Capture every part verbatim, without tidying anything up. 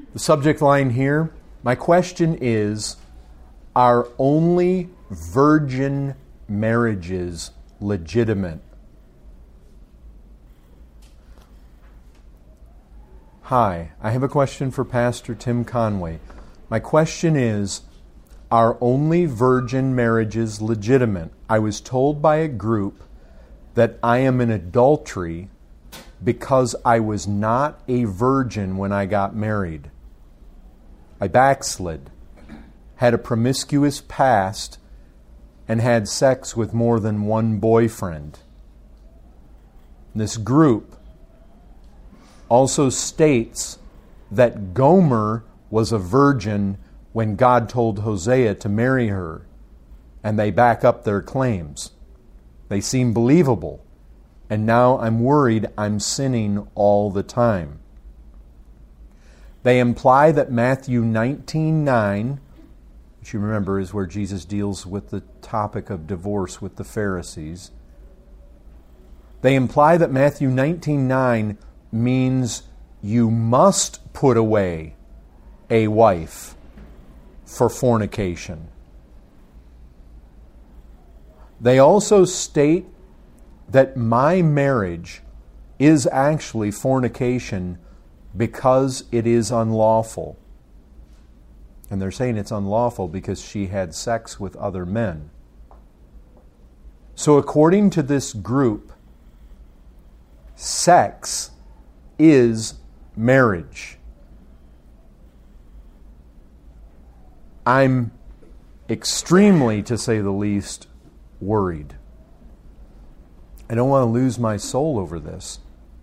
The subject line here, my question is, are only virgin marriages legitimate? Hi, I have a question for Pastor Tim Conway. My question is, are only virgin marriages legitimate? I was told by a group that I am in adultery because I was not a virgin when I got married. I backslid, had a promiscuous past, and had sex with more than one boyfriend. This group also states that Gomer was a virgin when God told Hosea to marry her, and they back up their claims. They seem believable, and now I'm worried I'm sinning all the time. They imply that Matthew nineteen nine, which you remember is where Jesus deals with the topic of divorce with the Pharisees. They imply that Matthew nineteen nine means you must put away a wife for fornication. They also state that my marriage is actually fornication because it is unlawful. And they're saying it's unlawful because she had sex with other men. So according to this group, sex is marriage. I'm extremely, to say the least, worried. I don't want to lose my soul over this.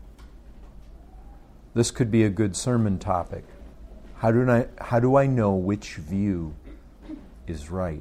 This could be a good sermon topic. How do I, how do I know which view is right?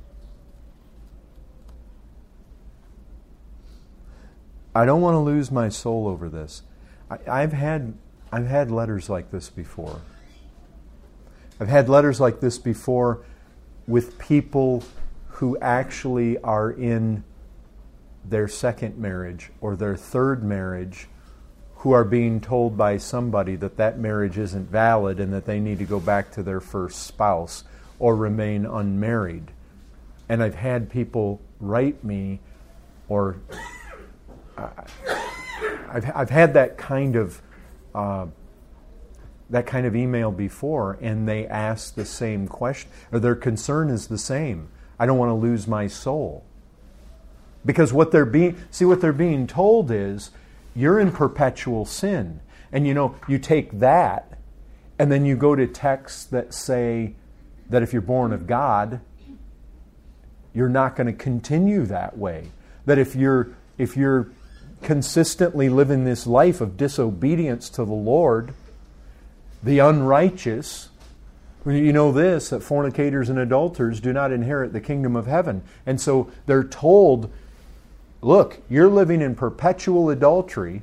I don't want to lose my soul over this. I, I've had I've had letters like this before. I've had letters like this before with people who actually are in their second marriage or their third marriage, who are being told by somebody that that marriage isn't valid and that they need to go back to their first spouse or remain unmarried. And I've had people write me, or uh, I've I've had that kind of uh, that kind of email before, and they ask the same question, or their concern is the same. I don't want to lose my soul. Because what they're being see what they're being told is, you're in perpetual sin. And you know, you take that, and then you go to texts that say that if you're born of God, you're not going to continue that way. That if you're if you're consistently living this life of disobedience to the Lord, the unrighteous, you know this, that fornicators and adulterers do not inherit the kingdom of heaven. And so they're told, look, you're living in perpetual adultery,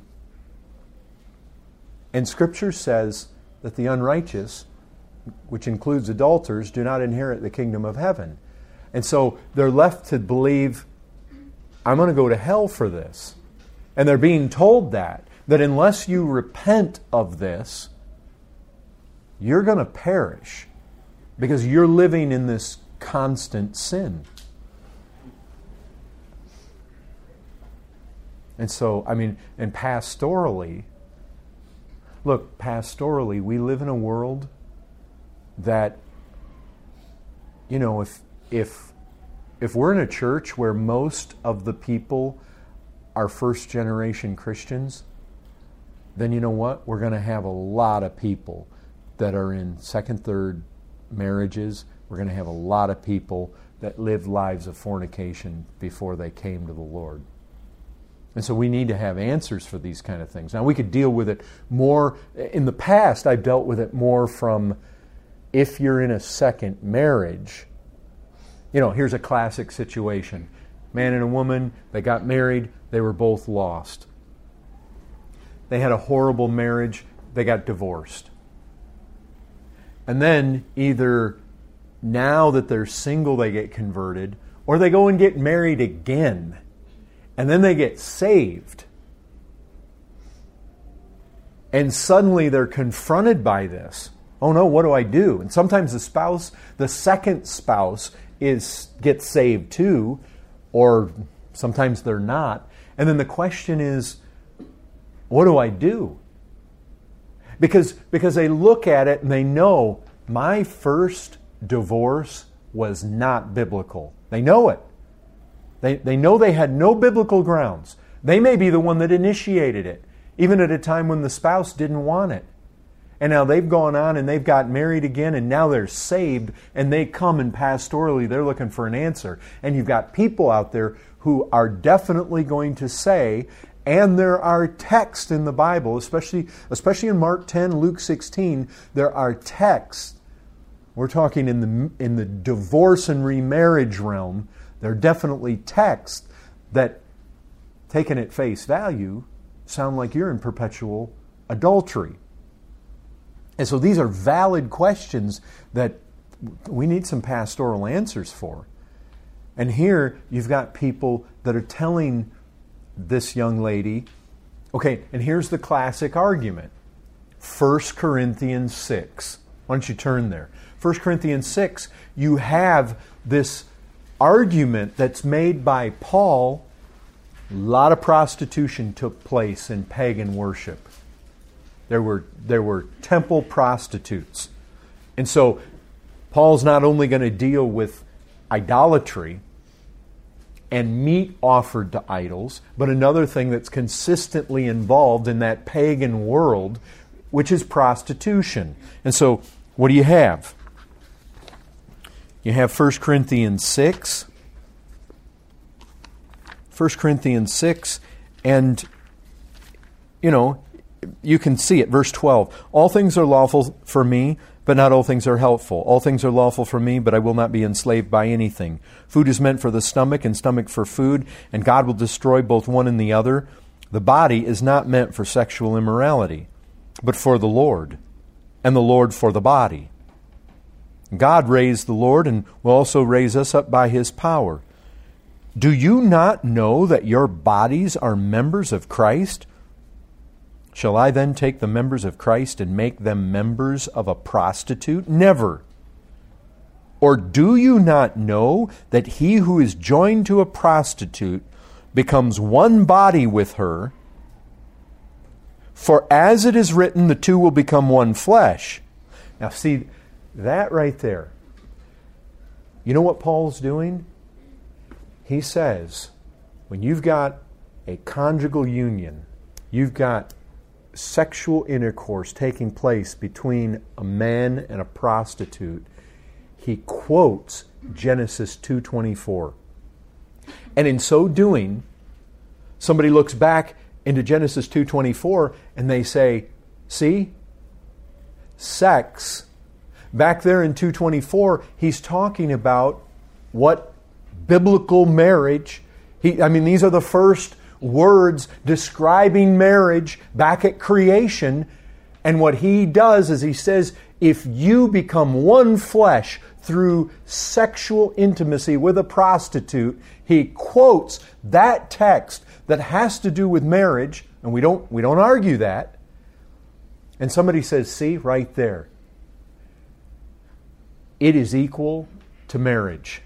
and Scripture says that the unrighteous, which includes adulterers, do not inherit the kingdom of heaven. And so they're left to believe, I'm going to go to hell for this. And they're being told that, that unless you repent of this, you're going to perish because you're living in this constant sin. And so, I mean, and pastorally, look, pastorally, we live in a world that, you know, if if if we're in a church where most of the people are first generation Christians, then you know what? We're going to have a lot of people that are in second, third marriages. We're going to have a lot of people that lived lives of fornication before they came to the Lord. And so we need to have answers for these kind of things. Now, we could deal with it more. In the past, I've dealt with it more from, if you're in a second marriage, you know, here's a classic situation. Man and a woman, they got married, they were both lost. They had a horrible marriage, they got divorced. And then either now that they're single, they get converted, or they go and get married again. And then they get saved. And suddenly they're confronted by this. Oh no, what do I do? And sometimes the spouse, the second spouse, is gets saved too, or sometimes they're not. And then the question is, what do I do? Because, because they look at it and they know, my first divorce was not biblical. They know it. They, they know they had no biblical grounds. They may be the one that initiated it, even at a time when the spouse didn't want it. And now they've gone on and they've got married again, and now they're saved, and they come and pastorally, they're looking for an answer. And you've got people out there who are definitely going to say, and there are texts in the Bible, especially, especially in Mark ten, Luke sixteen, there are texts. We're talking in the, in the divorce and remarriage realm, there are definitely texts that, taken at face value, sound like you're in perpetual adultery. And so these are valid questions that we need some pastoral answers for. And here you've got people that are telling this young lady, okay, and here's the classic argument. First Corinthians six. Why don't you turn there? First Corinthians six, you have this argument that's made by Paul. A lot of prostitution took place in pagan worship. There were, there were temple prostitutes. And so Paul's not only going to deal with idolatry and meat offered to idols, but another thing that's consistently involved in that pagan world, which is prostitution. And so what do you have? You have First Corinthians six. First Corinthians six, and, you know, you can see it. Verse twelve. All things are lawful for me, but not all things are helpful. All things are lawful for me, but I will not be enslaved by anything. Food is meant for the stomach, and stomach for food, and God will destroy both one and the other. The body is not meant for sexual immorality, but for the Lord, and the Lord for the body. God raised the Lord, and will also raise us up by His power. Do you not know that your bodies are members of Christ? Shall I then take the members of Christ and make them members of a prostitute? Never. Or do you not know that he who is joined to a prostitute becomes one body with her? For as it is written, the two will become one flesh. Now see, that right there. You know what Paul's doing? He says, when you've got a conjugal union, you've got sexual intercourse taking place between a man and a prostitute, he quotes Genesis two twenty-four. And in so doing, somebody looks back into Genesis two twenty-four and they say, see, sex, back there in two twenty-four, he's talking about what biblical marriage, he, I mean, these are the first words describing marriage back at creation. And what he does is he says, if you become one flesh through sexual intimacy with a prostitute, he quotes that text that has to do with marriage, and we don't we don't argue that. And somebody says, see, right there, it is equal to marriage.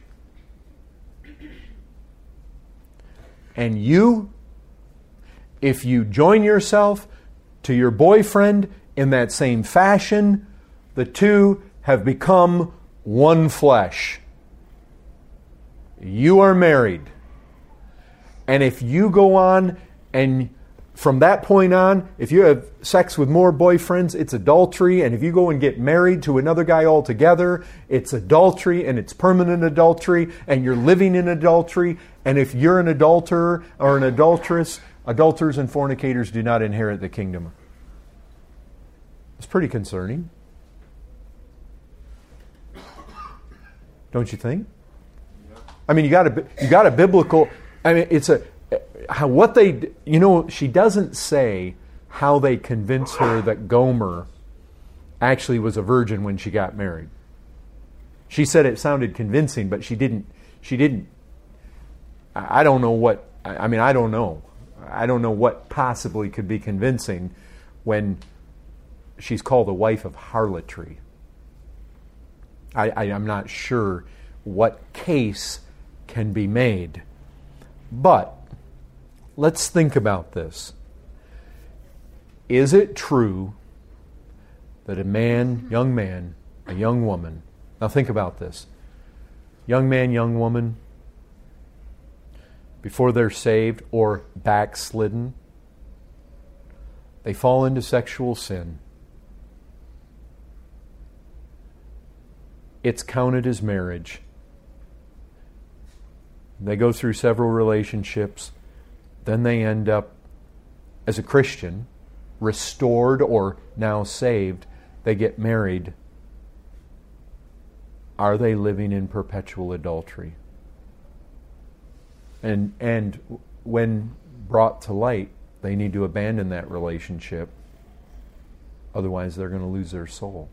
And you, if you join yourself to your boyfriend in that same fashion, the two have become one flesh. You are married. And if you go on and from that point on, if you have sex with more boyfriends, it's adultery. And if you go and get married to another guy altogether, it's adultery, and it's permanent adultery, and you're living in adultery. And if you're an adulterer or an adulteress, adulterers and fornicators do not inherit the kingdom. It's pretty concerning. Don't you think? I mean, you got a you got a biblical. I mean, it's a how what they you know. She doesn't say how they convinced her that Gomer actually was a virgin when she got married. She said it sounded convincing, but she didn't. She didn't. I don't know what. I mean, I don't know. I don't know what possibly could be convincing when she's called the wife of harlotry. I, I, I'm not sure what case can be made. But let's think about this. Is it true that a man, young man, a young woman, now think about this, young man, young woman, before they're saved or backslidden, they fall into sexual sin. It's counted as marriage. They go through several relationships. Then they end up, as a Christian, restored or now saved. They get married. Are they living in perpetual adultery? And and when brought to light, they need to abandon that relationship. Otherwise, they're going to lose their soul.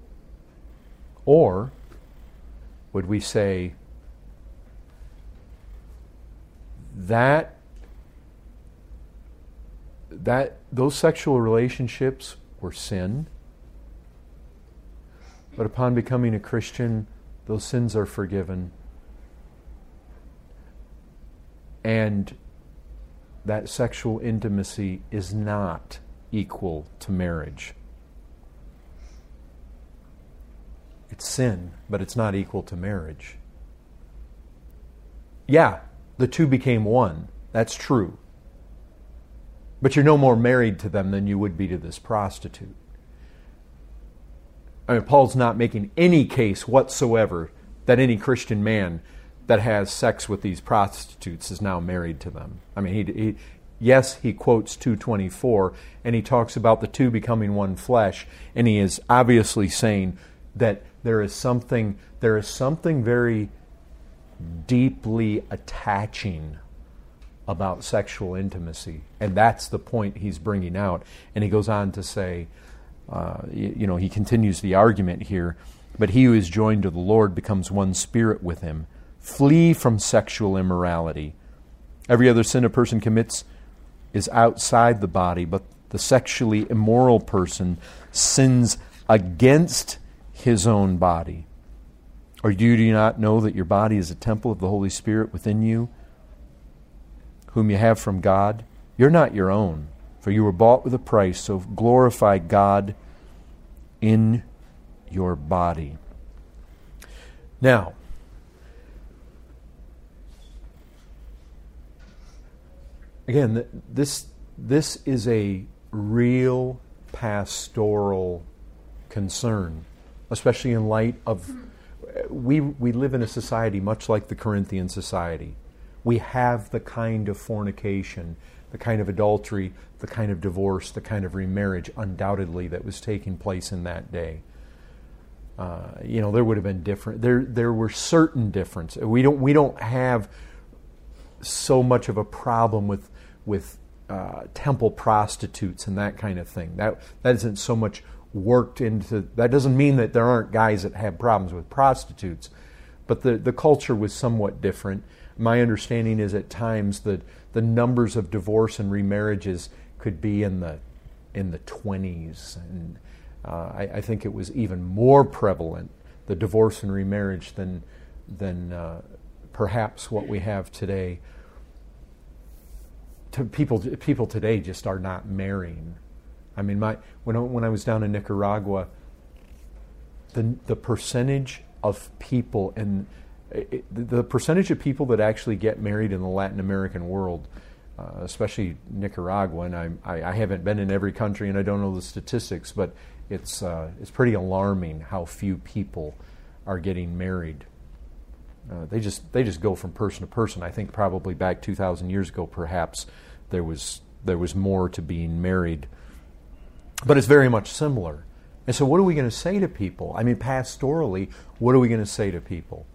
Or would we say that that those sexual relationships were sin, but upon becoming a Christian, those sins are forgiven, and that sexual intimacy is not equal to marriage? It's sin, but it's not equal to marriage. Yeah, the two became one. That's true. But you're no more married to them than you would be to this prostitute. I mean, Paul's not making any case whatsoever that any Christian man that has sex with these prostitutes is now married to them. I mean, he, he yes, he quotes two twenty-four, and he talks about the two becoming one flesh, and he is obviously saying that there is something, there is something very deeply attaching about sexual intimacy, and that's the point he's bringing out. And he goes on to say, uh, you, you know, he continues the argument here, but he who is joined to the Lord becomes one spirit with him. Flee from sexual immorality. Every other sin a person commits is outside the body, but the sexually immoral person sins against his own body. Or do you not know that your body is a temple of the Holy Spirit within you, whom you have from God? You're not your own, for you were bought with a price, so glorify God in your body. Now, again, this, this is a real pastoral concern, especially in light of, we, we live in a society much like the Corinthian society. We have the kind of fornication, the kind of adultery, the kind of divorce, the kind of remarriage, undoubtedly, that was taking place in that day. Uh, you know, there would have been different. There, there were certain differences. We don't, we don't have so much of a problem with with uh, temple prostitutes and that kind of thing. That that isn't so much worked into. That doesn't mean that there aren't guys that have problems with prostitutes, but the the culture was somewhat different. My understanding is at times that the numbers of divorce and remarriages could be in the in the twenties, and uh, I, I think it was even more prevalent, the divorce and remarriage, than than uh, perhaps what we have today. To people, people today just are not marrying. I mean, my when I, when I was down in Nicaragua, the the percentage of people and it, the percentage of people that actually get married in the Latin American world, uh, especially Nicaragua, and I, I I haven't been in every country and I don't know the statistics, but it's uh, it's pretty alarming how few people are getting married. Uh, they just they just go from person to person. I think probably back two thousand years ago, perhaps there was there was more to being married, but it's very much similar. And so, what are we going to say to people? I mean, pastorally, what are we going to say to people?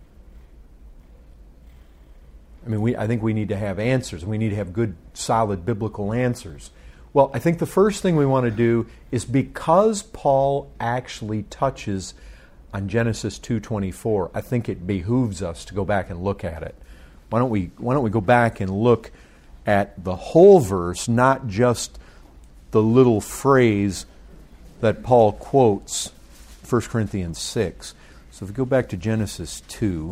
I mean, we I think we need to have answers. We need to have good, solid biblical answers. Well, I think the first thing we want to do is, because Paul actually touches on Genesis two twenty-four, I think it behooves us to go back and look at it. Why don't we why don't we go back and look at the whole verse, not just the little phrase that Paul quotes, First Corinthians six. So if we go back to Genesis two,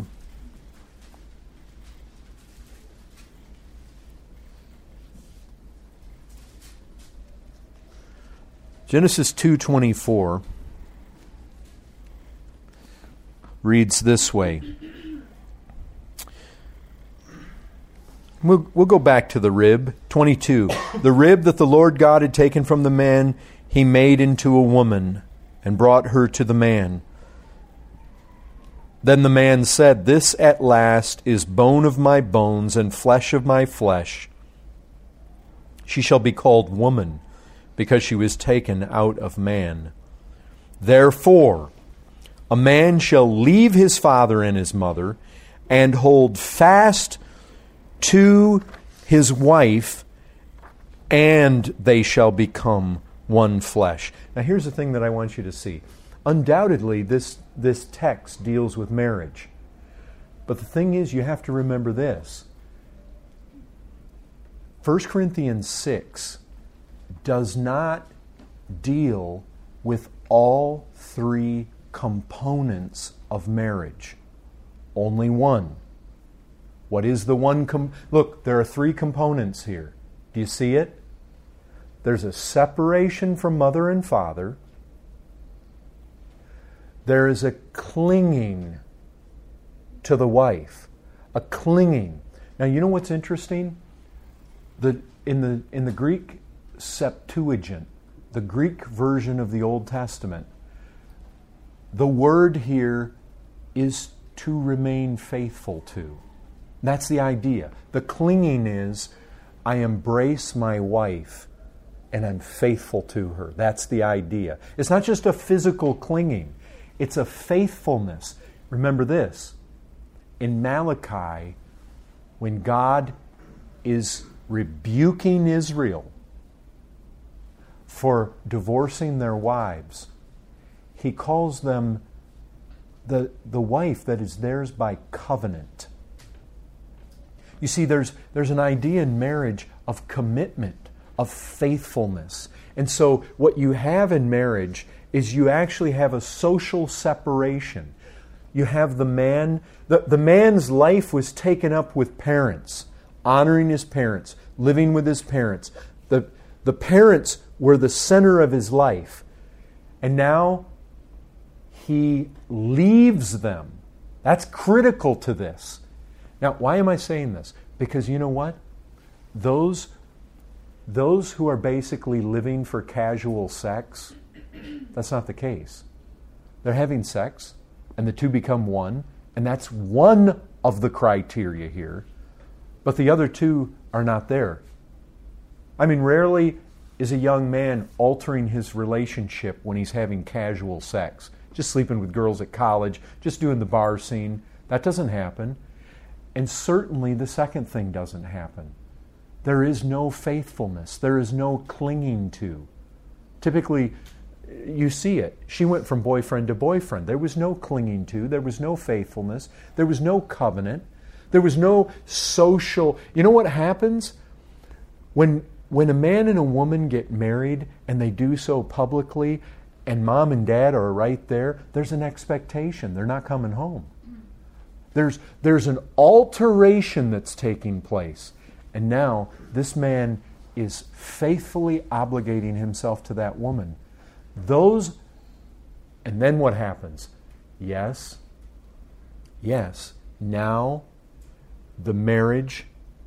Genesis two twenty-four reads this way. We'll, we'll go back to the rib. twenty-two. The rib that the Lord God had taken from the man, He made into a woman and brought her to the man. Then the man said, This at last is bone of my bones and flesh of my flesh. She shall be called woman, because she was taken out of man. Therefore, a man shall leave his father and his mother, and hold fast to his wife, and they shall become one flesh. Now here's the thing that I want you to see. Undoubtedly, this, this text deals with marriage. But the thing is, you have to remember this. First Corinthians six does not deal with all three components of marriage. Only one. What is the one? Com- Look, there are three components here. Do you see it? There's a separation from mother and father. There is a clinging to the wife. A clinging. Now, you know what's interesting? The, in the, in the Greek Septuagint, the Greek version of the Old Testament, the word here is to remain faithful to. That's the idea. The clinging is, I embrace my wife and I'm faithful to her. That's the idea. It's not just a physical clinging. It's a faithfulness. Remember this. In Malachi, when God is rebuking Israel for divorcing their wives, He calls them the, the wife that is theirs by covenant. You see, there's, there's an idea in marriage of commitment, of faithfulness. And so what you have in marriage is you actually have a social separation. You have the man, the, the man's life was taken up with parents, honoring his parents, living with his parents. The, the parents were the center of his life. And now he leaves them. That's critical to this. Now, why am I saying this? Because you know what? Those, those who are basically living for casual sex, that's not the case. They're having sex, and the two become one, and that's one of the criteria here. But the other two are not there. I mean, rarely is a young man altering his relationship when he's having casual sex. Just sleeping with girls at college, just doing the bar scene. That doesn't happen. And certainly the second thing doesn't happen. There is no faithfulness. There is no clinging to. Typically, you see it. She went from boyfriend to boyfriend. There was no clinging to. There was no faithfulness. There was no covenant. There was no social... You know what happens? When, when a man and a woman get married and they do so publicly and mom and dad are right there, there's an expectation. They're not coming home. There's, there's an alteration that's taking place. And now this man is faithfully obligating himself to that woman. Those, and then what happens? Yes, yes, now the marriage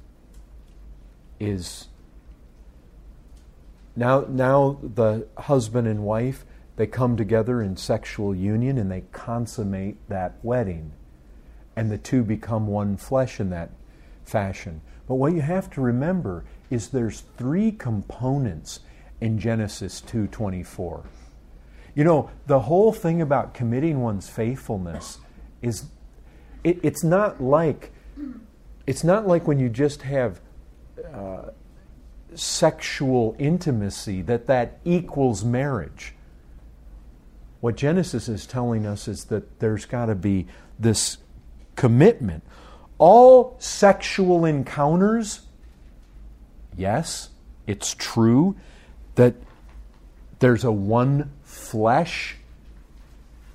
is, now, now the husband and wife, they come together in sexual union and they consummate that wedding. And the two become one flesh in that fashion. But what you have to remember is there's three components in Genesis two twenty-four. You know, the whole thing about committing one's faithfulness is, it, it's not like, it's not like when you just have uh, sexual intimacy that that equals marriage. What Genesis is telling us is that there's got to be this commitment. All sexual encounters, yes, it's true that there's a one flesh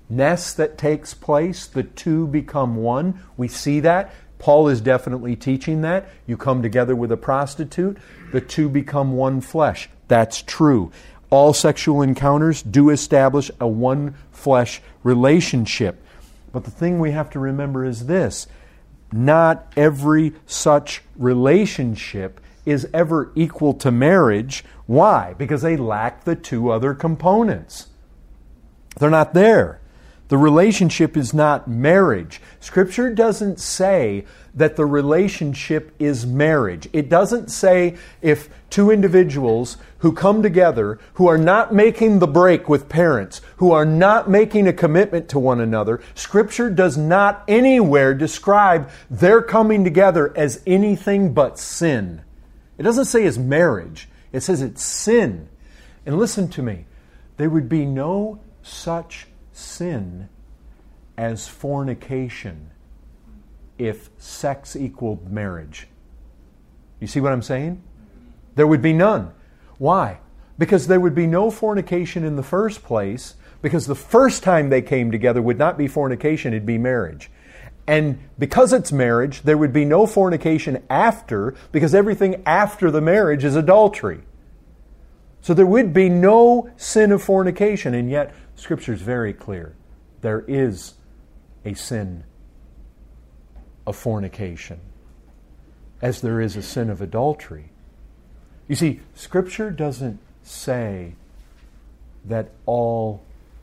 that takes place. The two become one. We see that. Paul is definitely teaching that. You come together with a prostitute, the two become one flesh. That's true. All sexual encounters do establish a one flesh relationship. But the thing we have to remember is this: not every such relationship is ever equal to marriage. Why? Because they lack the two other components. They're not there. The relationship is not marriage. Scripture doesn't say that the relationship is marriage. It doesn't say if two individuals who come together, who are not making the break with parents, who are not making a commitment to one another, Scripture does not anywhere describe their coming together as anything but sin. It doesn't say it's marriage. It says it's sin. And listen to me. There would be no such sin as fornication if sex equaled marriage. You see what I'm saying? There would be none. Why? Because there would be no fornication in the first place, because the first time they came together would not be fornication, it'd be marriage. And because it's marriage, there would be no fornication after, because everything after the marriage is adultery. So there would be no sin of fornication, and yet Scripture is very clear. There is a sin of fornication, as there is a sin of adultery. You see, Scripture doesn't say that all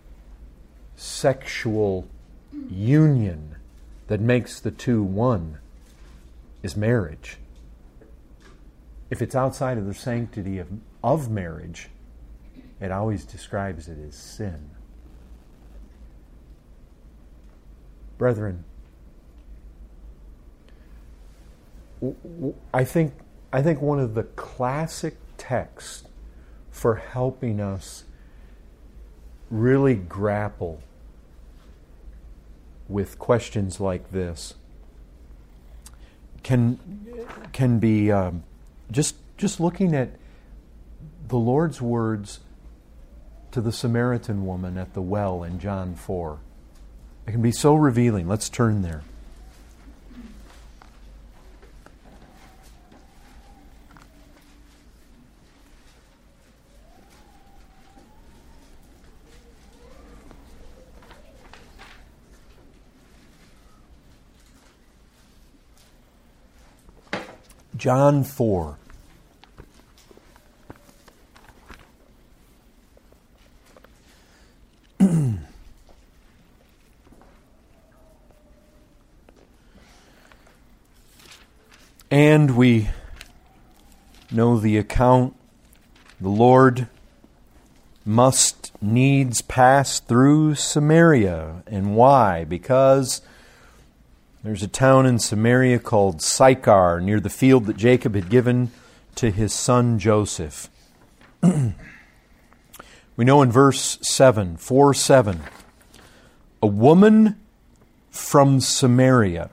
sexual union that makes the two one is marriage. If it's outside of the sanctity of, of marriage, it always describes it as sin. Brethren, I think I think one of the classic texts for helping us really grapple with questions like this can can be um, just just looking at the Lord's words to the Samaritan woman at the well in John four. It can be so revealing. Let's turn there. John four. And we know the account. The Lord must needs pass through Samaria. And why? Because there's a town in Samaria called Sychar, near the field that Jacob had given to his son Joseph. We know in verse seven, four seven, a woman from Samaria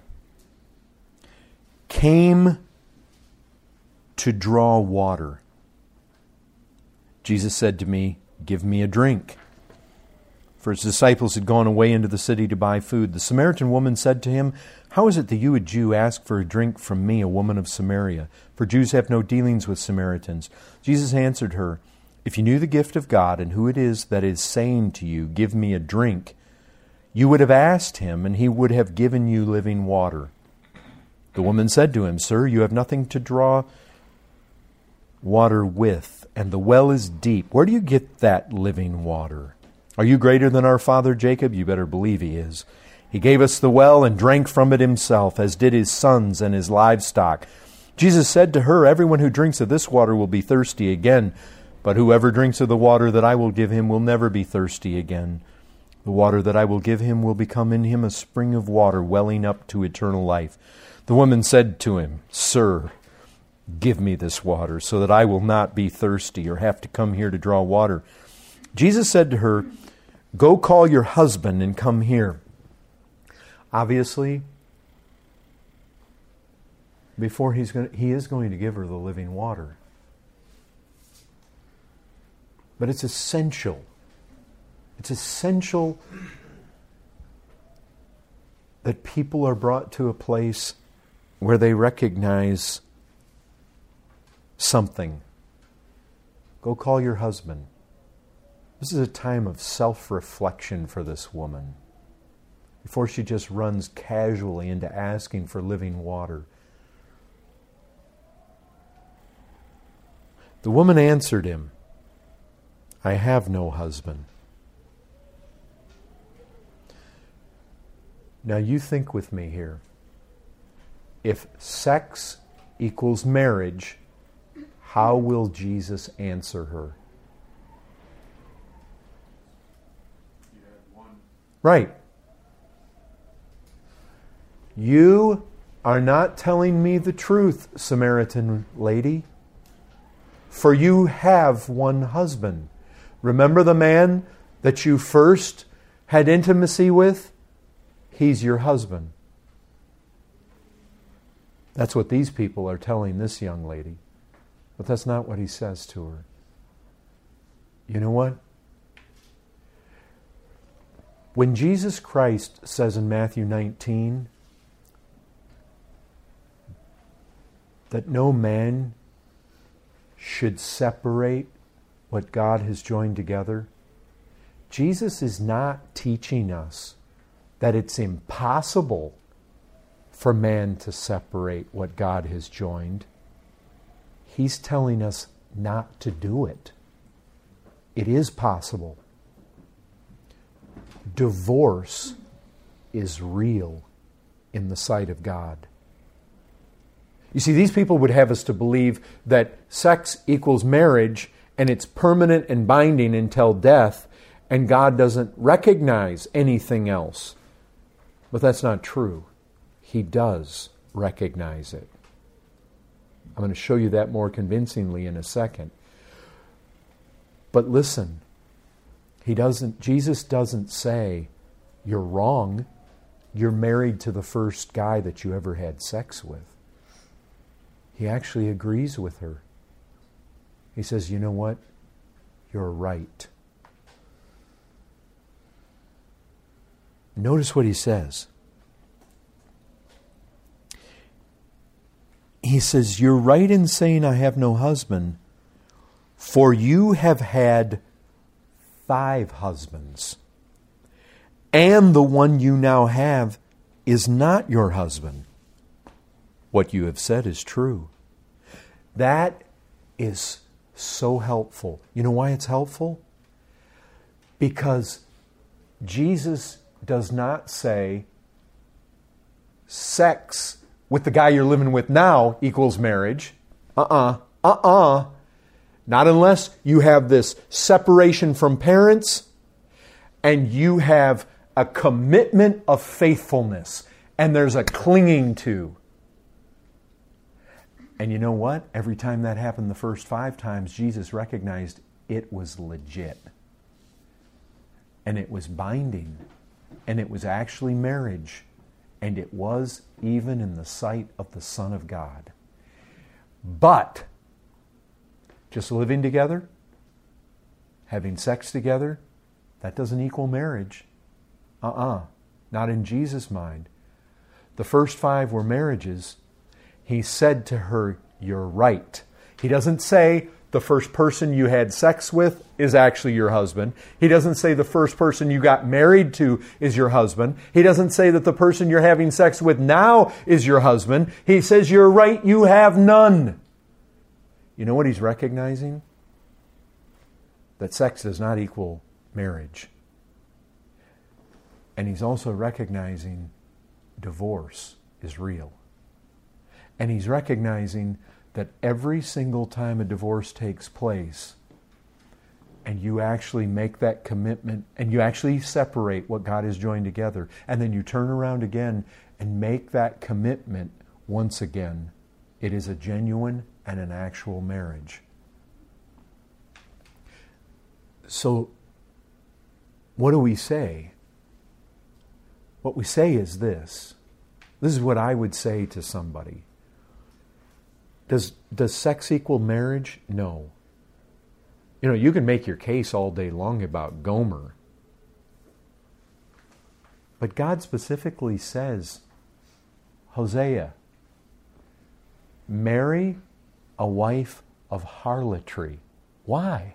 came to draw water. Jesus said to me, "Give me a drink." For his disciples had gone away into the city to buy food. The Samaritan woman said to him, "How is it that you, a Jew, ask for a drink from me, a woman of Samaria? For Jews have no dealings with Samaritans." Jesus answered her, "If you knew the gift of God and who it is that is saying to you, 'Give me a drink,' you would have asked him, and he would have given you living water." The woman said to him, "Sir, you have nothing to draw water with, and the well is deep. Where do you get that living water? Are you greater than our father Jacob?" You better believe he is. "He gave us the well and drank from it himself, as did his sons and his livestock." Jesus said to her, "Everyone who drinks of this water will be thirsty again, but whoever drinks of the water that I will give him will never be thirsty again. The water that I will give him will become in him a spring of water welling up to eternal life." The woman said to him, "Sir, give me this water so that I will not be thirsty or have to come here to draw water." Jesus said to her, "Go call your husband and come here." Obviously, before he's going to, he is going to give her the living water. But it's essential. It's essential that people are brought to a place where they recognize something. Go call your husband. This is a time of self-reflection for this woman before she just runs casually into asking for living water. The woman answered him, I have no husband. Now you think with me here. If sex equals marriage, how will Jesus answer her? You had one. Right. You are not telling me the truth, Samaritan lady, for you have one husband. Remember the man that you first had intimacy with? He's your husband. That's what these people are telling this young lady. But that's not what he says to her. You know what? When Jesus Christ says in Matthew nineteen that no man should separate what God has joined together, Jesus is not teaching us that it's impossible for man to separate what God has joined. He's telling us not to do it. It is possible. Divorce is real in the sight of God. You see, these people would have us to believe that sex equals marriage and it's permanent and binding until death, and God doesn't recognize anything else. But that's not true. He does recognize it. I'm going to show you that more convincingly in a second. But listen, he doesn't, Jesus doesn't say, you're wrong. You're married to the first guy that you ever had sex with. He actually agrees with her. He says, you know what? You're right. Notice what he says. He says, you're right in saying I have no husband, for you have had five husbands, and the one you now have is not your husband. What you have said is true. That is so helpful. You know why it's helpful? Because Jesus does not say sex with the guy you're living with now equals marriage. Uh-uh. Uh-uh. Not unless you have this separation from parents and you have a commitment of faithfulness and there's a clinging to. And you know what? Every time that happened the first five times, Jesus recognized it was legit. And it was binding. And it was actually marriage. And it was even in the sight of the Son of God. But just living together, having sex together, that doesn't equal marriage. Uh-uh. Not in Jesus' mind. The first five were marriages. He said to her, you're right. He doesn't say the first person you had sex with is actually your husband. He doesn't say the first person you got married to is your husband. He doesn't say that the person you're having sex with now is your husband. He says, you're right, you have none. You know what he's recognizing? That sex does not equal marriage. And he's also recognizing divorce is real. And he's recognizing that every single time a divorce takes place and you actually make that commitment and you actually separate what God has joined together and then you turn around again and make that commitment once again, it is a genuine and an actual marriage. So, what do we say? What we say is this. This is what I would say to somebody. Does, does sex equal marriage? No. You know, you can make your case all day long about Gomer. But God specifically says, Hosea, marry a wife of harlotry. Why?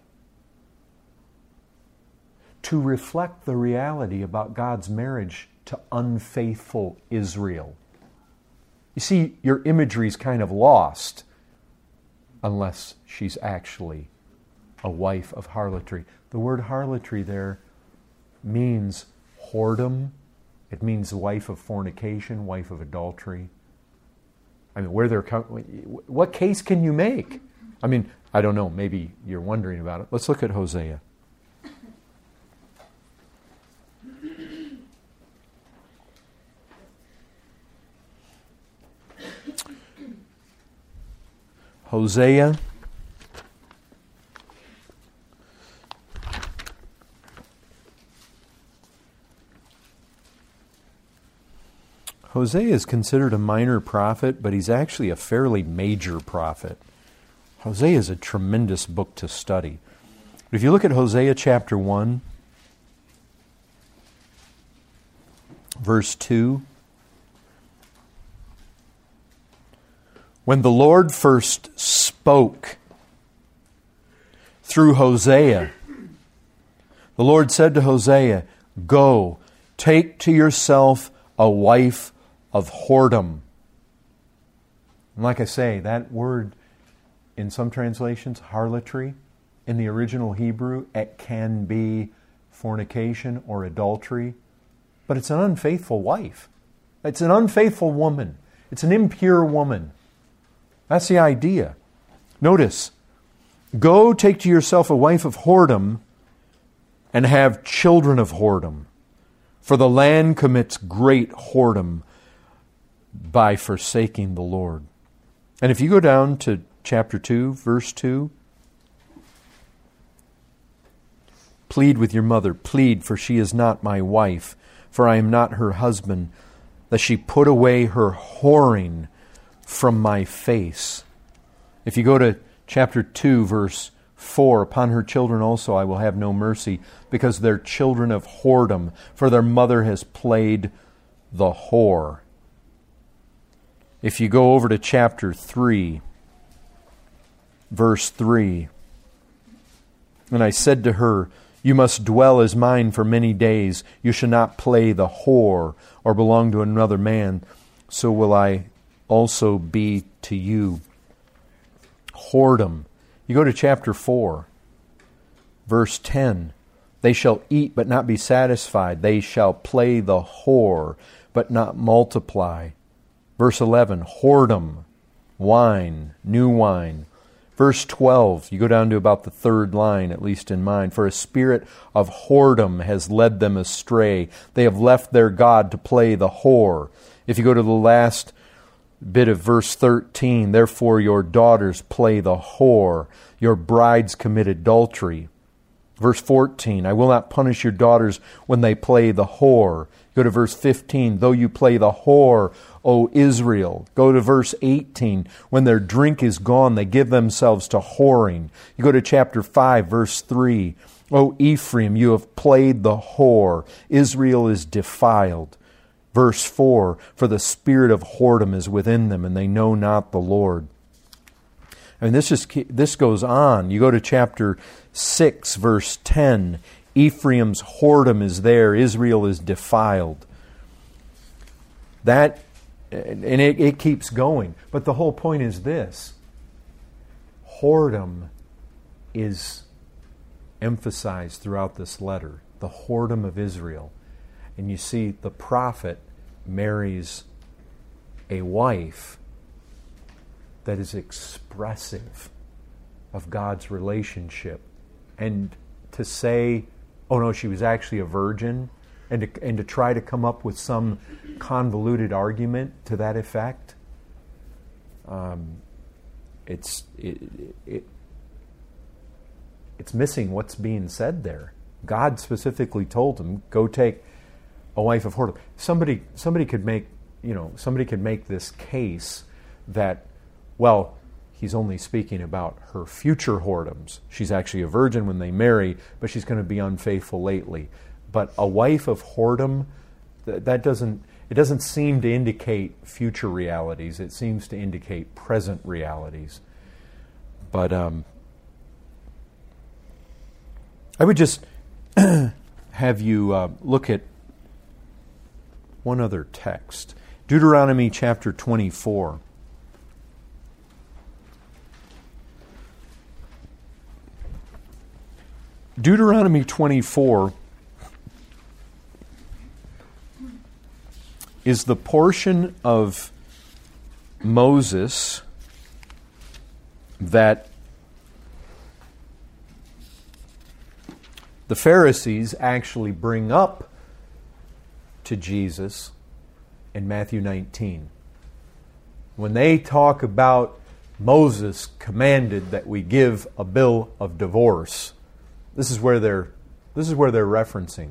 To reflect the reality about God's marriage to unfaithful Israel. You see, your imagery is kind of lost unless she's actually a wife of harlotry. The word harlotry there means whoredom. It means wife of fornication, wife of adultery. I mean, where they're what case can you make? I mean, I don't know. Maybe you're wondering about it. Let's look at Hosea. Hosea Hosea is considered a minor prophet, but he's actually a fairly major prophet. Hosea is a tremendous book to study. If you look at Hosea chapter one, verse two, when the Lord first spoke through Hosea, the Lord said to Hosea, "Go, take to yourself a wife of whoredom." And like I say, that word in some translations, harlotry, in the original Hebrew, it can be fornication or adultery, but it's an unfaithful wife. It's an unfaithful woman. It's an impure woman. That's the idea. Notice, go take to yourself a wife of whoredom and have children of whoredom, for the land commits great whoredom by forsaking the Lord. And if you go down to chapter two, verse two, plead with your mother, plead, for she is not my wife, for I am not her husband, that she put away her whoring from my face. If you go to chapter two, verse four, upon her children also I will have no mercy, because they're children of whoredom, for their mother has played the whore. If you go over to chapter three, verse three, and I said to her, you must dwell as mine for many days. You shall not play the whore or belong to another man. So will I also be to you. Whoredom. You go to chapter four, verse ten. They shall eat but not be satisfied. They shall play the whore but not multiply. Verse eleven, whoredom, wine, new wine. Verse twelve, you go down to about the third line, at least in mine. For a spirit of whoredom has led them astray. They have left their God to play the whore. If you go to the last bit of verse thirteen, therefore your daughters play the whore. Your brides commit adultery. Verse fourteen, I will not punish your daughters when they play the whore. Go to verse fifteen, though you play the whore, O Israel. Go to verse eighteen, when their drink is gone, they give themselves to whoring. You go to chapter five, verse three, O Ephraim, you have played the whore. Israel is defiled. Verse four, for the spirit of whoredom is within them, and they know not the Lord. I mean, this is this goes on. You go to chapter six, verse ten. Ephraim's whoredom is there. Israel is defiled. That, and it, it keeps going. But the whole point is this. Whoredom is emphasized throughout this letter. The whoredom of Israel. And you see, the prophet marries a wife that is expressive of God's relationship. And to say, oh no, she was actually a virgin, and to, and to try to come up with some convoluted argument to that effect, um, it's it, it it's missing what's being said there. God specifically told him, go take a wife of whoredom. Somebody somebody could make you know somebody could make this case that, well, he's only speaking about her future whoredoms. She's actually a virgin when they marry, but she's going to be unfaithful lately. But a wife of whoredom, th- that doesn't it doesn't seem to indicate future realities. It seems to indicate present realities. But um, I would just have you uh, look at one other text. Deuteronomy chapter twenty-four. Deuteronomy twenty-four is the portion of Moses that the Pharisees actually bring up to Jesus in Matthew nineteen. When they talk about Moses commanded that we give a bill of divorce, this is where they're this is where they're referencing.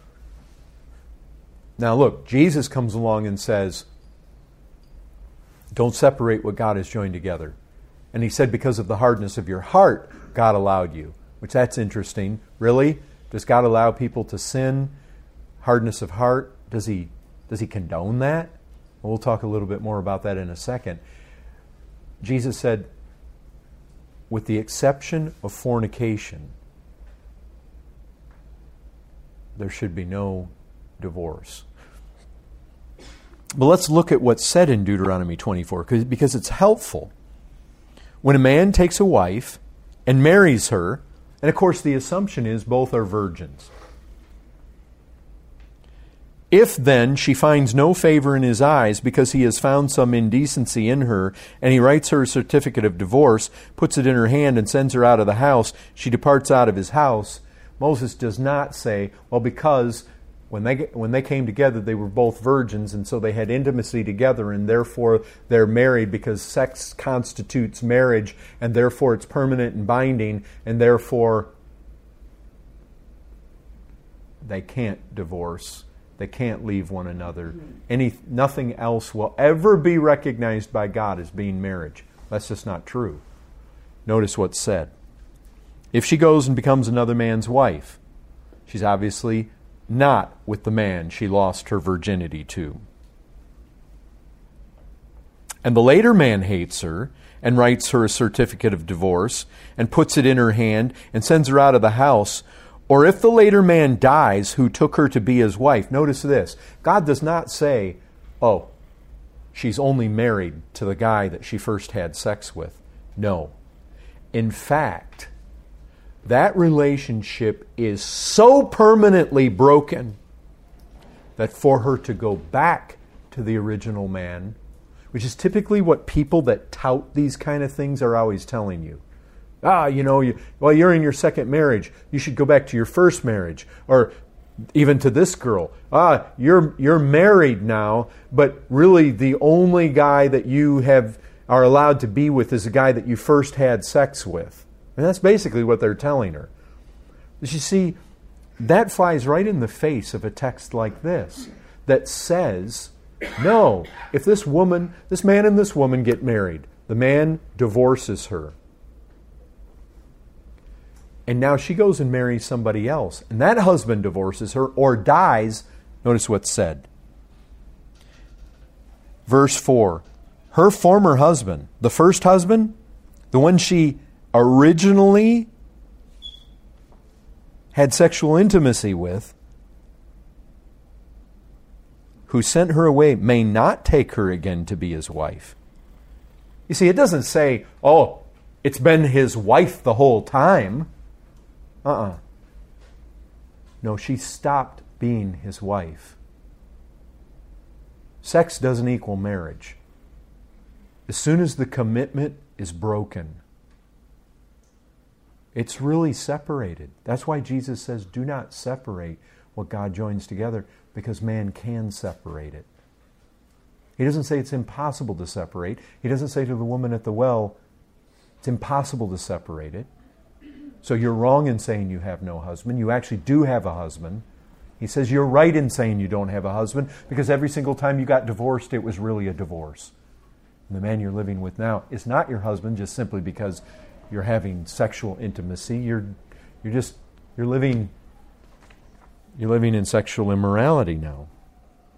Now look, Jesus comes along and says, don't separate what God has joined together. And he said, because of the hardness of your heart, God allowed you. Which that's interesting. Really? Does God allow people to sin? Hardness of heart? Does he does he condone that? Well, we'll talk a little bit more about that in a second. Jesus said, with the exception of fornication, there should be no divorce. But let's look at what's said in Deuteronomy twenty-four, because it's helpful. When a man takes a wife and marries her, and of course the assumption is both are virgins. If then she finds no favor in his eyes because he has found some indecency in her, and he writes her a certificate of divorce, puts it in her hand and sends her out of the house, she departs out of his house. Moses does not say, well, because when they when they came together, they were both virgins, and so they had intimacy together, and therefore they're married because sex constitutes marriage, and therefore it's permanent and binding, and therefore they can't divorce. They can't leave one another. Any nothing else will ever be recognized by God as being marriage. That's just not true. Notice what's said. If she goes and becomes another man's wife, she's obviously not with the man she lost her virginity to. And the later man hates her and writes her a certificate of divorce and puts it in her hand and sends her out of the house. Or if the later man dies who took her to be his wife, notice this, God does not say, oh, she's only married to the guy that she first had sex with. No. In fact, that relationship is so permanently broken that for her to go back to the original man, which is typically what people that tout these kind of things are always telling you. Ah, you know, you, well, you're in your second marriage. You should go back to your first marriage. Or even to this girl. Ah, you're you're married now, but really the only guy that you have are allowed to be with is the guy that you first had sex with. And that's basically what they're telling her. But you see, that flies right in the face of a text like this that says, no, if this woman, this man and this woman get married, the man divorces her. And now she goes and marries somebody else. And that husband divorces her or dies. Notice what's said. Verse four. Her former husband, the first husband, the one she originally had sexual intimacy with, who sent her away, may not take her again to be his wife. You see, it doesn't say, oh, it's been his wife the whole time. Uh-uh. No, she stopped being his wife. Sex doesn't equal marriage. As soon as the commitment is broken, it's really separated. That's why Jesus says, do not separate what God joins together, because man can separate it. He doesn't say it's impossible to separate. He doesn't say to the woman at the well, it's impossible to separate it. So you're wrong in saying you have no husband. You actually do have a husband. He says you're right in saying you don't have a husband, because every single time you got divorced, it was really a divorce. And the man you're living with now is not your husband just simply because you're having sexual intimacy. You're you're just you're living you're living in sexual immorality now.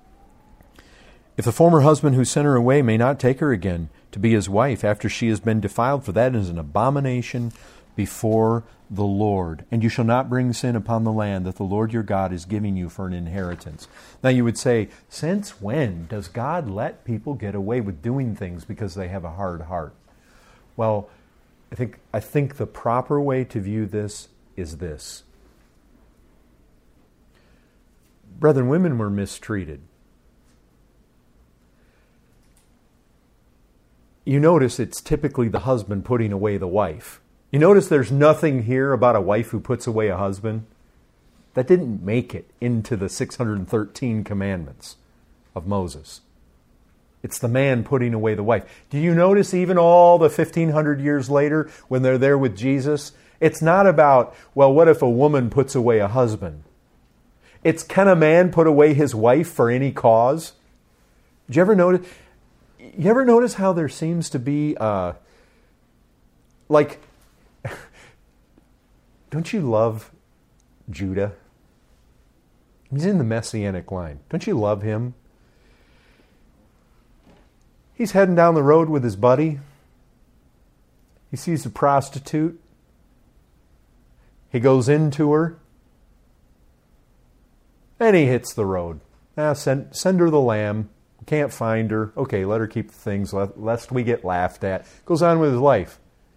If the former husband who sent her away may not take her again to be his wife after she has been defiled, for that is an abomination before the Lord. And you shall not bring sin upon the land that the Lord your God is giving you for an inheritance. Now you would say, since when does God let people get away with doing things because they have a hard heart? Well, I think I think the proper way to view this is this. Brethren, women were mistreated. You notice it's typically the husband putting away the wife. You notice there's nothing here about a wife who puts away a husband. That didn't make it into the six hundred thirteen commandments of Moses. It's the man putting away the wife. Do you notice even all the fifteen hundred years later when they're there with Jesus, it's not about, well, what if a woman puts away a husband? It's, can a man put away his wife for any cause? Did you ever notice? You ever notice how there seems to be, uh, like, don't you love Judah? He's in the Messianic line. Don't you love him? He's heading down the road with his buddy. He sees a prostitute. He goes into her. And he hits the road. Ah, send, send her the lamb. Can't find her. Okay, let her keep the things lest we get laughed at. Goes on with his life.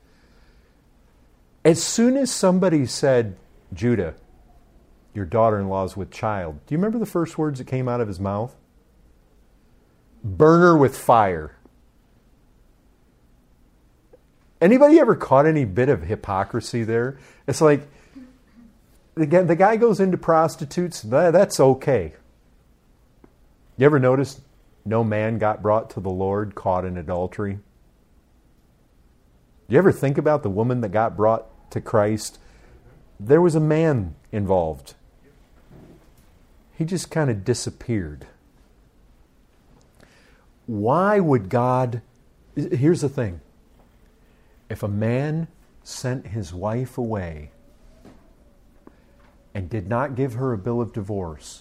As soon as somebody said, Judah, your daughter-in-law's with child, do you remember the first words that came out of his mouth? Burn her with fire. Anybody ever caught any bit of hypocrisy there? It's like, again, the guy goes into prostitutes, that, that's okay. You ever notice no man got brought to the Lord caught in adultery? Do you ever think about the woman that got brought to Christ? There was a man involved. He just kind of disappeared. Why would God... Here's the thing. If a man sent his wife away and did not give her a bill of divorce,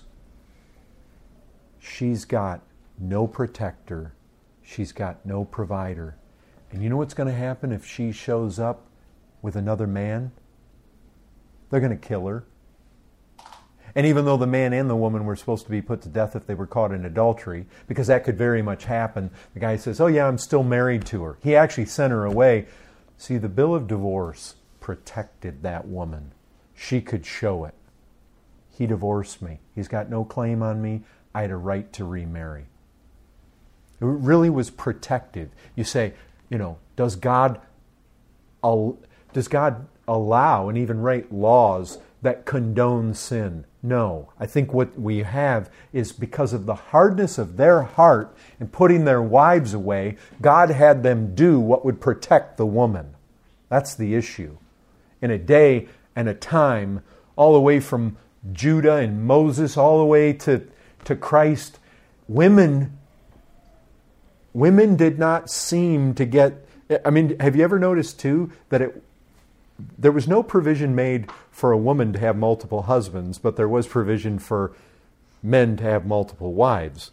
she's got no protector. She's got no provider. And you know what's going to happen if she shows up with another man? They're going to kill her. And even though the man and the woman were supposed to be put to death if they were caught in adultery, because that could very much happen, the guy says, oh yeah, I'm still married to her. He actually sent her away. See, the bill of divorce protected that woman. She could show it. He divorced me. He's got no claim on me. I had a right to remarry. It really was protective. You say, you know, does God, does God allow and even write laws that condone sin? No. I think what we have is because of the hardness of their heart and putting their wives away, God had them do what would protect the woman. That's the issue. In a day and a time, all the way from Judah and Moses, all the way to, to Christ, women, women did not seem to get... I mean, have you ever noticed too that it there was no provision made for a woman to have multiple husbands, but there was provision for men to have multiple wives.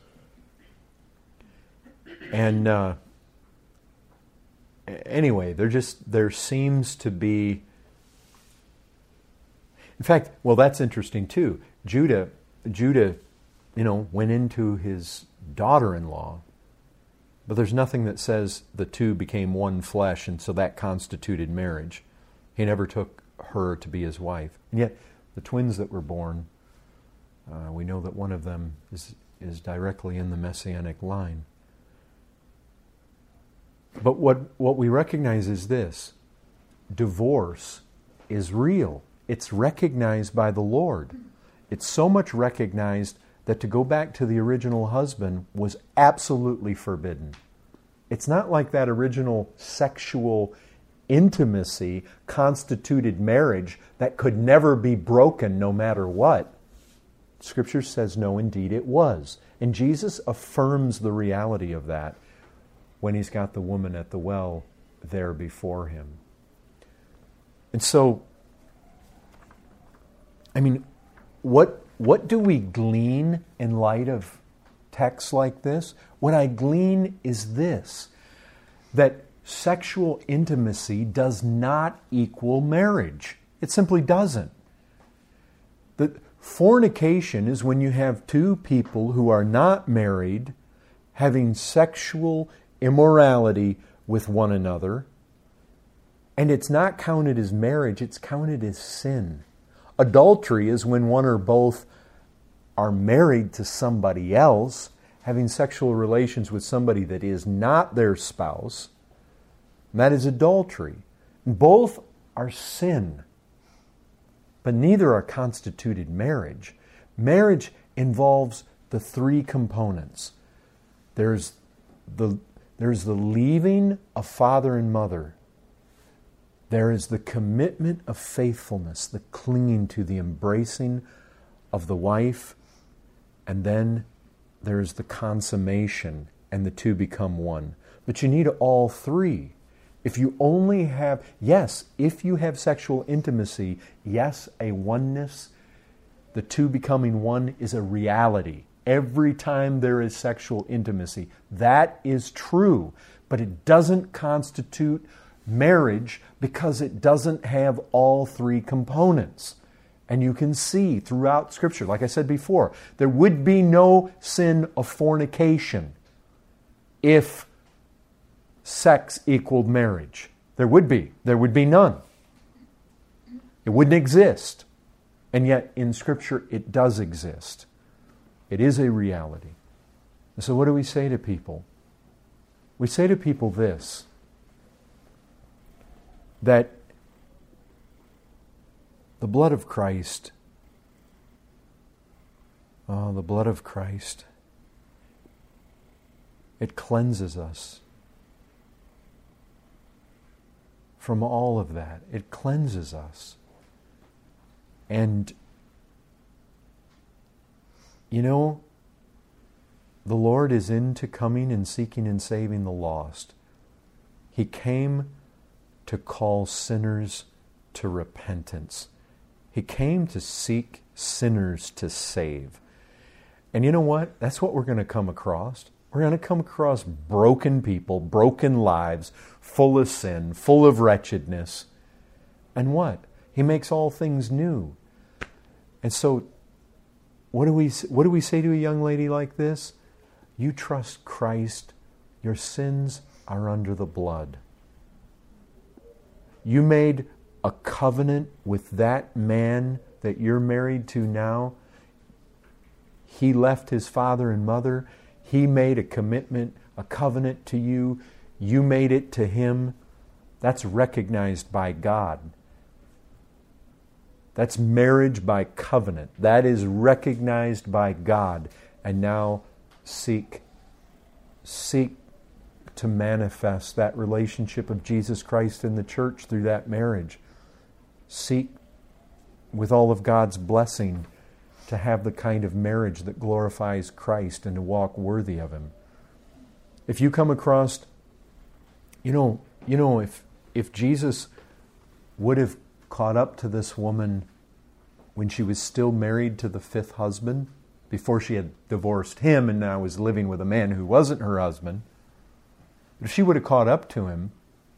And uh, anyway, there just there seems to be... In fact, well, that's interesting too. Judah, Judah, you know, went into his daughter-in-law, but there's nothing that says the two became one flesh, and so that constituted marriage. He never took her to be his wife. And yet, the twins that were born, uh, we know that one of them is, is directly in the Messianic line. But what, what we recognize is this. Divorce is real. It's recognized by the Lord. It's so much recognized that to go back to the original husband was absolutely forbidden. It's not like that original sexual intimacy constituted marriage that could never be broken no matter what. Scripture says no, indeed it was. And Jesus affirms the reality of that when he's got the woman at the well there before him. And so, I mean, what what do we glean in light of texts like this, what I glean is this, that sexual intimacy does not equal marriage. It simply doesn't. That fornication is when you have two people who are not married having sexual immorality with one another, and it's not counted as marriage, it's counted as sin. Adultery is when one or both are married to somebody else, having sexual relations with somebody that is not their spouse. And that is adultery. Both are sin, but neither are constituted marriage. Marriage involves the three components. There's the, there's the leaving of father and mother. There is the commitment of faithfulness, the clinging to, the embracing of the wife. And then there's the consummation, and the two become one. But you need all three. If you only have, yes, if you have sexual intimacy, yes, a oneness, the two becoming one is a reality. Every time there is sexual intimacy, that is true. But it doesn't constitute marriage because it doesn't have all three components. And you can see throughout Scripture, like I said before, there would be no sin of fornication if sex equaled marriage. There would be. There would be none. It wouldn't exist. And yet in Scripture it does exist. It is a reality. And so what do we say to people? We say to people this, that the blood of Christ, oh, the blood of Christ, it cleanses us from all of that. It cleanses us. And, you know, the Lord is into coming and seeking and saving the lost. He came to call sinners to repentance. He came to seek sinners to save. And you know what? That's what we're going to come across. We're going to come across broken people, broken lives, full of sin, full of wretchedness. And what? He makes all things new. And so, what do we what do we say to a young lady like this? You trust Christ. Your sins are under the blood. You made a covenant with that man that you're married to now. He left his father and mother. He made a commitment, a covenant to you. You made it to him. That's recognized by God. That's marriage by covenant. That is recognized by God. And now seek, seek to manifest that relationship of Jesus Christ in the church through that marriage. Seek with all of God's blessing to have the kind of marriage that glorifies Christ and to walk worthy of Him. If you come across, you know, you know, if if Jesus would have caught up to this woman when she was still married to the fifth husband, before she had divorced him and now was living with a man who wasn't her husband, if she would have caught up to him,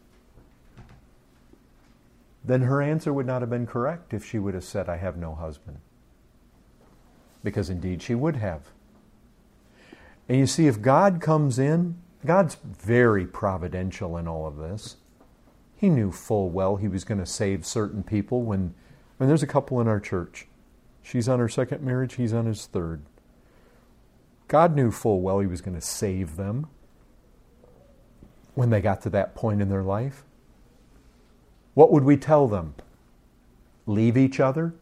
then her answer would not have been correct if she would have said, I have no husband. Because indeed she would have. And you see, if God comes in, God's very providential in all of this. He knew full well He was going to save certain people when, when there's a couple in our church. She's on her second marriage, he's on his third. God knew full well He was going to save them when they got to that point in their life. What would we tell them? Leave each other?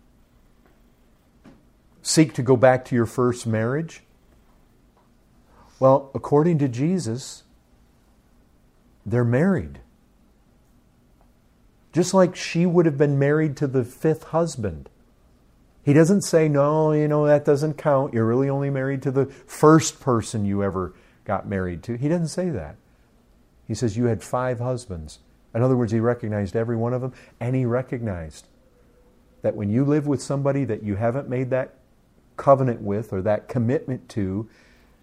Seek to go back to your first marriage? Well, according to Jesus, they're married. Just like she would have been married to the fifth husband. He doesn't say, no, you know, that doesn't count. You're really only married to the first person you ever got married to. He doesn't say that. He says you had five husbands. In other words, He recognized every one of them, and He recognized that when you live with somebody that you haven't made that covenant with or that commitment to,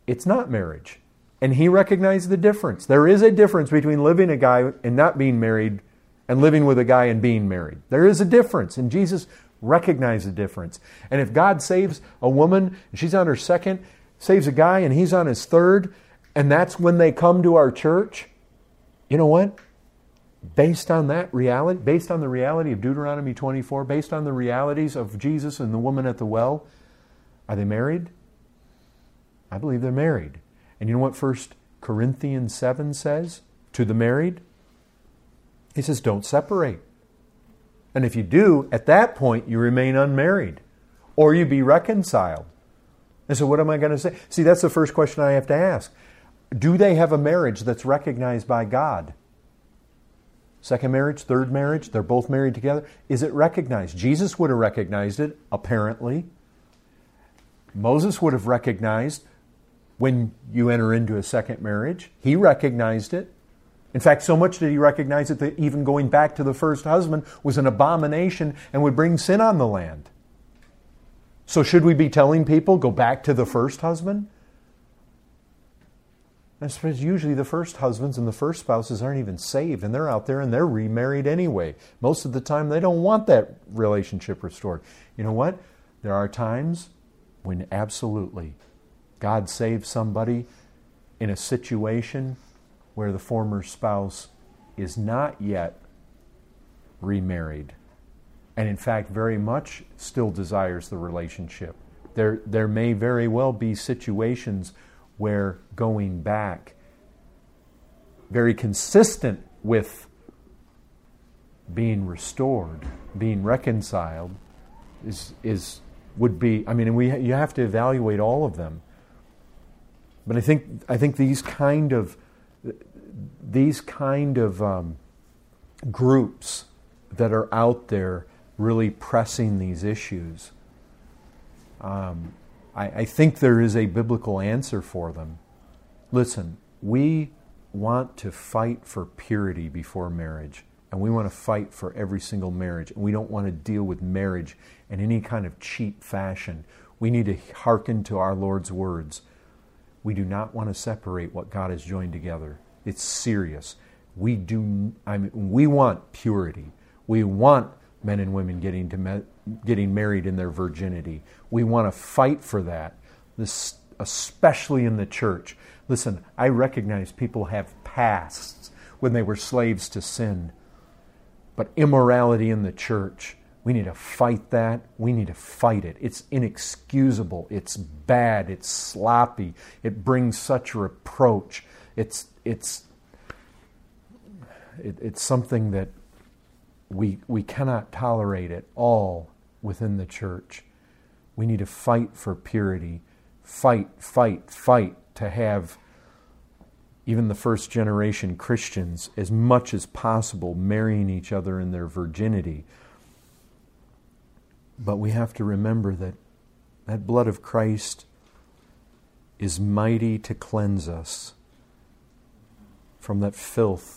it's not marriage. And he recognized the difference. There is a difference between living a guy and not being married and living with a guy and being married. There is a difference, and Jesus recognized the difference. And if God saves a woman, and she's on her second, saves a guy and he's on his third, and that's when they come to our church, you know what? Based on that reality, based on the reality of Deuteronomy twenty-four, based on the realities of Jesus and the woman at the well, are they married? I believe they're married. And you know what First Corinthians seven says to the married? He says, don't separate. And if you do, at that point, you remain unmarried. Or you be reconciled. And so what am I going to say? See, that's the first question I have to ask. Do they have a marriage that's recognized by God? Second marriage, third marriage, they're both married together. Is it recognized? Jesus would have recognized it, apparently. Moses would have recognized when you enter into a second marriage. He recognized it. In fact, so much did he recognize it that even going back to the first husband was an abomination and would bring sin on the land. So should we be telling people, go back to the first husband? I suppose usually the first husbands and the first spouses aren't even saved, and they're out there and they're remarried anyway. Most of the time they don't want that relationship restored. You know what? There are times when absolutely God saves somebody in a situation where the former spouse is not yet remarried, and in fact very much still desires the relationship. There, there may very well be situations where going back, very consistent with being restored, being reconciled, is is would be. I mean, we you have to evaluate all of them. But I think I think these kind of these kind of um, groups that are out there really pressing these issues. Um, I, I think there is a biblical answer for them. Listen, we want to fight for purity before marriage, and we want to fight for every single marriage, and we don't want to deal with marriage in any kind of cheap fashion. We need to hearken to our Lord's words. We do not want to separate what God has joined together. It's serious. We do. I mean, we want purity. We want men and women getting to me, getting married in their virginity. We want to fight for that, this, especially in the church. Listen, I recognize people have pasts when they were slaves to sin, but immorality in the church, we need to fight that. We need to fight it. It's inexcusable. It's bad. It's sloppy. It brings such reproach. It's it's it, it's something that we we cannot tolerate at all within the church. We need to fight for purity. Fight, fight, fight to have even the first generation Christians, as much as possible, marrying each other in their virginity. But we have to remember that that blood of Christ is mighty to cleanse us from that filth.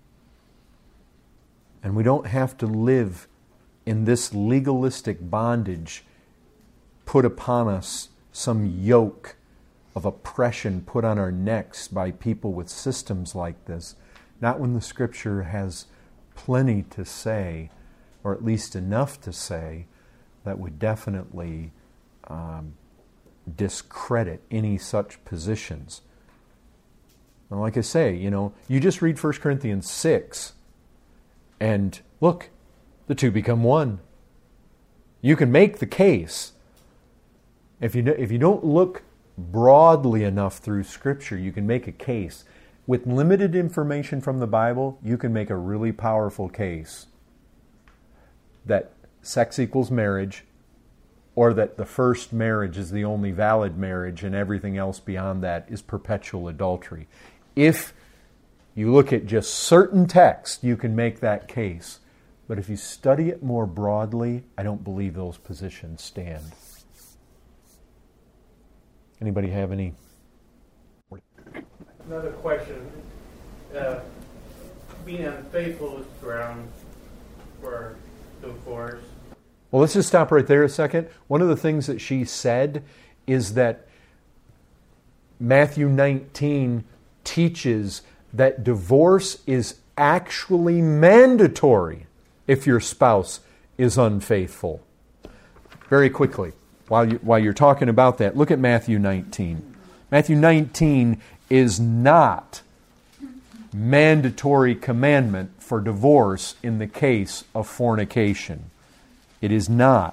And we don't have to live in this legalistic bondage put upon us, some yoke of oppression put on our necks by people with systems like this. Not when the Scripture has plenty to say, or at least enough to say, that would definitely um, discredit any such positions. And like I say, you know, you just read First Corinthians six, and look, the two become one. You can make the case. If you if you don't look broadly enough through Scripture, you can make a case. With limited information from the Bible, you can make a really powerful case that sex equals marriage, or that the first marriage is the only valid marriage and everything else beyond that is perpetual adultery. If you look at just certain texts, you can make that case. But if you study it more broadly, I don't believe those positions stand. Anybody have any? Another question. Uh, being unfaithful is ground for divorce. Well, let's just stop right there a second. One of the things that she said is that Matthew nineteen teaches that divorce is actually mandatory if your spouse is unfaithful. Very quickly, while, you, while you're talking about that, look at Matthew nineteen. Matthew nineteen is not mandatory commandment for divorce in the case of fornication. It is not.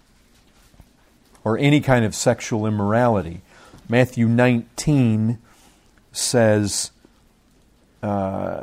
Or any kind of sexual immorality. Matthew nineteen says, uh,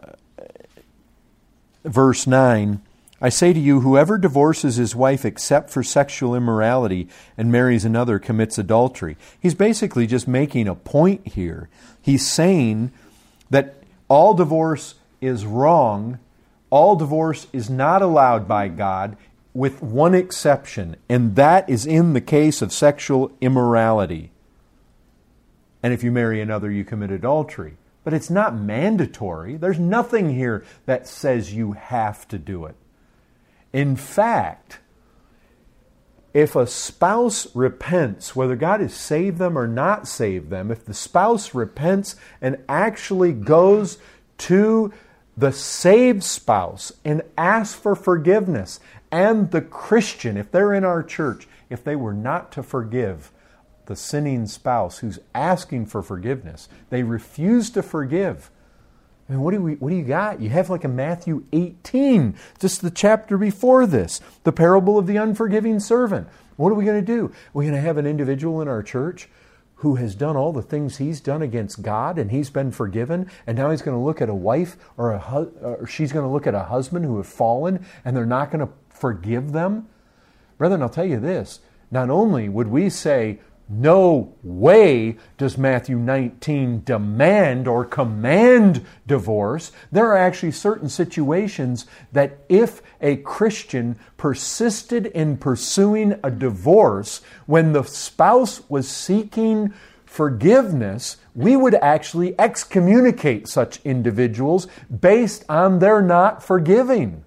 verse nine, I say to you, whoever divorces his wife except for sexual immorality and marries another commits adultery. He's basically just making a point here. He's saying that all divorce is wrong, all divorce is not allowed by God, with one exception, and that is in the case of sexual immorality. And if you marry another, you commit adultery. But it's not mandatory. There's nothing here that says you have to do it. In fact, if a spouse repents, whether God has saved them or not saved them, if the spouse repents and actually goes to the saved spouse and asks for forgiveness, and the Christian, if they're in our church, if they were not to forgive the sinning spouse who's asking for forgiveness, they refuse to forgive. I mean, what do we, what do you got? You have like a Matthew eighteen, just the chapter before this, the parable of the unforgiving servant. What are we going to do? We're going to have an individual in our church who has done all the things he's done against God, and he's been forgiven, and now he's going to look at a wife or a hu- or she's going to look at a husband who have fallen, and they're not going to forgive them? Brethren, I'll tell you this. Not only would we say, no way does Matthew nineteen demand or command divorce. There are actually certain situations that if a Christian persisted in pursuing a divorce when the spouse was seeking forgiveness, we would actually excommunicate such individuals based on their not forgiving.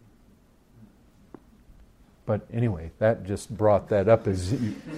But anyway, that just brought that up as...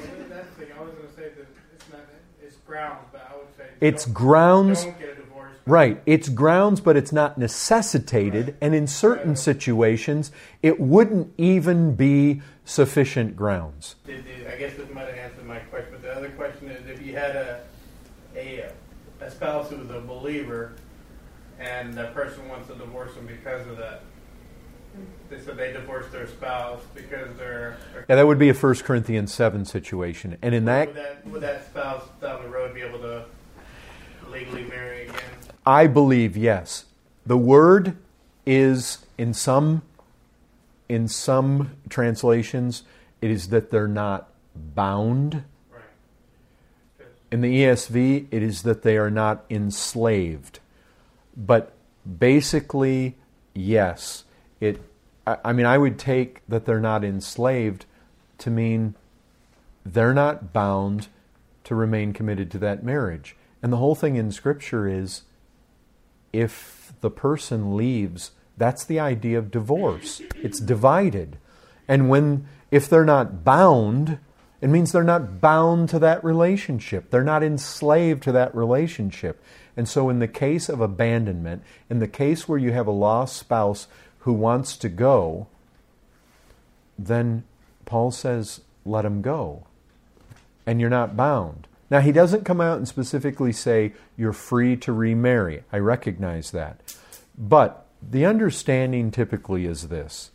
Grounds, but I would say it's don't, grounds, don't get a divorce. Right. It's grounds, but it's not necessitated. Right. And in certain right. situations, it wouldn't even be sufficient grounds. I guess this might have answered my question, but the other question is, if you had a a, a spouse who was a believer and that person wants to divorce them because of that, they said they divorced their spouse because they're... they're yeah, that would be a First Corinthians seven situation. And in that... Would that, would that spouse down the road be able to legally marry again? I believe, yes. The word is, in some, in some translations, it is that they're not bound. Right. In the E S V, it is that they are not enslaved. But basically, yes. It, I mean, I would take that they're not enslaved to mean they're not bound to remain committed to that marriage. And the whole thing in Scripture is, if the person leaves, that's the idea of divorce. It's divided. And when, if they're not bound, it means they're not bound to that relationship. They're not enslaved to that relationship. And so in the case of abandonment, in the case where you have a lost spouse who wants to go, then Paul says, let him go. And you're not bound. Now, he doesn't come out and specifically say you're free to remarry. I recognize that. But the understanding typically is this,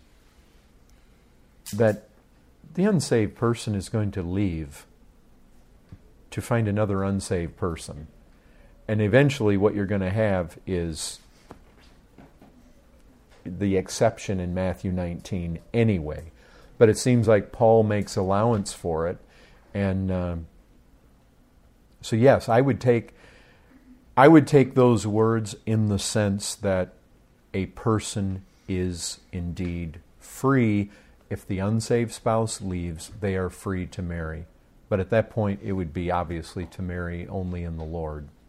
that the unsaved person is going to leave to find another unsaved person. And eventually what you're going to have is the exception in Matthew nineteen anyway. But it seems like Paul makes allowance for it. And um, so yes, I would take I would take those words in the sense that a person is indeed free. If the unsaved spouse leaves, they are free to marry. But at that point, it would be obviously to marry only in the Lord.